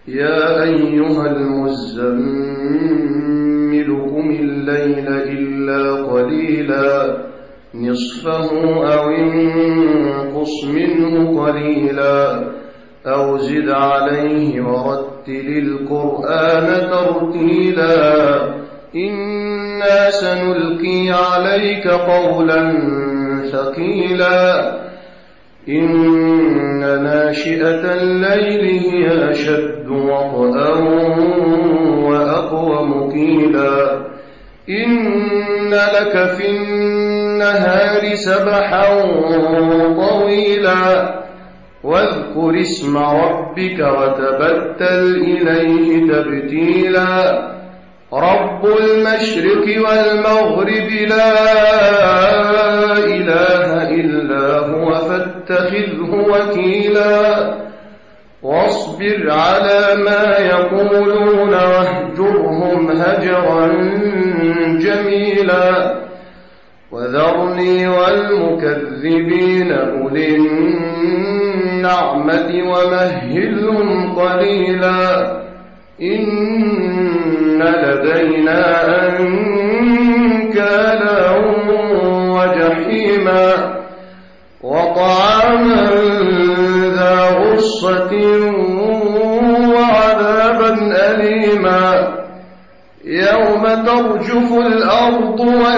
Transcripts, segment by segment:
يا أيها المزمل قم الليل إلا قليلا نصفه أو انقص منه قليلا أو زد عليه ورتل القرآن ترتيلا إنا سنلقي عليك قولا ثقيلا إن ناشئة الليل هي أشد وطئا وأقوم قيلا إن لك في النهار سبحا طويلا واذكر اسم ربك وتبتل إليه تبتيلا رب المشرق والمغرب لا إله إلا هو فاتخذه وكيلا واصبر على ما يقولون واهجرهم هجرا جميلا وذرني والمكذبين أولي النعمة ومهلهم قليلا إن لدينا أنكالا وجحيما وطعاما ذا غصة وعذابا أليما يوم ترجف الأرض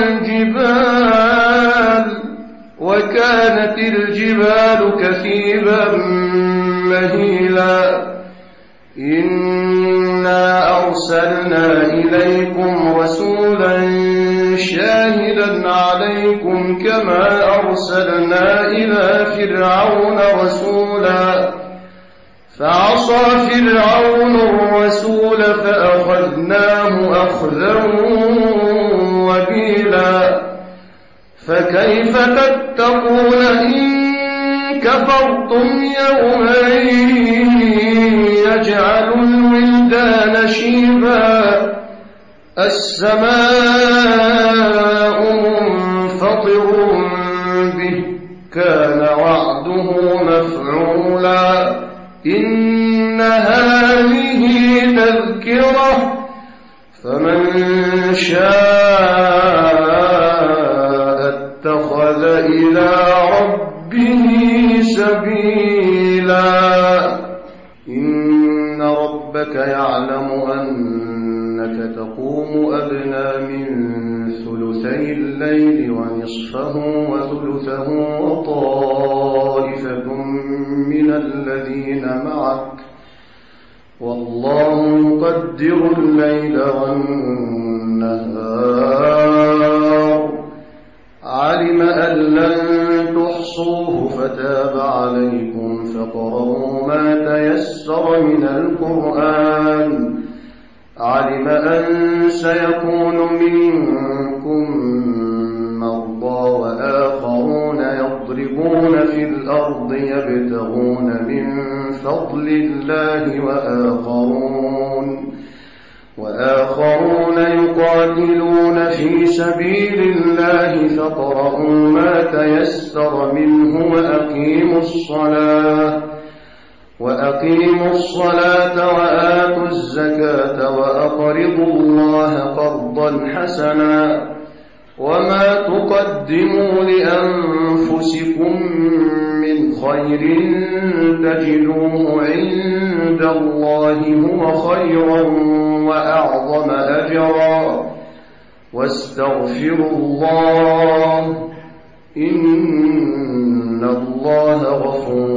والجبال وكانت الجبال كثيبا مهيلا إنا أرسلنا إليكم رسولا شاهدا عليكم كما أرسلنا إلى فرعون رسولا فعصى فرعون الرسول فأخذناه أخذا وبيلا فكيف تتقون إن كفرتم يوما يجعل الولدان شيبا السماء منفطر به كان وعده مفعولا إن هذه تذكرة فمن شاء اتخذ إلى ربه سبيلا إن ربك يعلم أنك تقوم أدنى من ثلثي الليل ونصفه وثلثه وطائفة من الذين معك والله يقدر الليل والنهار علم أن لن تحصوه فتاب عليكم فاقرؤوا ما تيسر من القرآن علم أن سيكون منكم مرضى وآخرون يضربون في الأرض يبتغون من فضل الله وآخرون يقاتلون في سبيل الله فاقرؤوا ما تيسر منه وأقيموا الصلاة وآتوا الزكاة وأقرضوا الله قرضا حسنا وما تقدموا لأنفسكم من خير تجدوه عند الله هو خيرا وأعظم أجرا واستغفروا الله إن الله غفور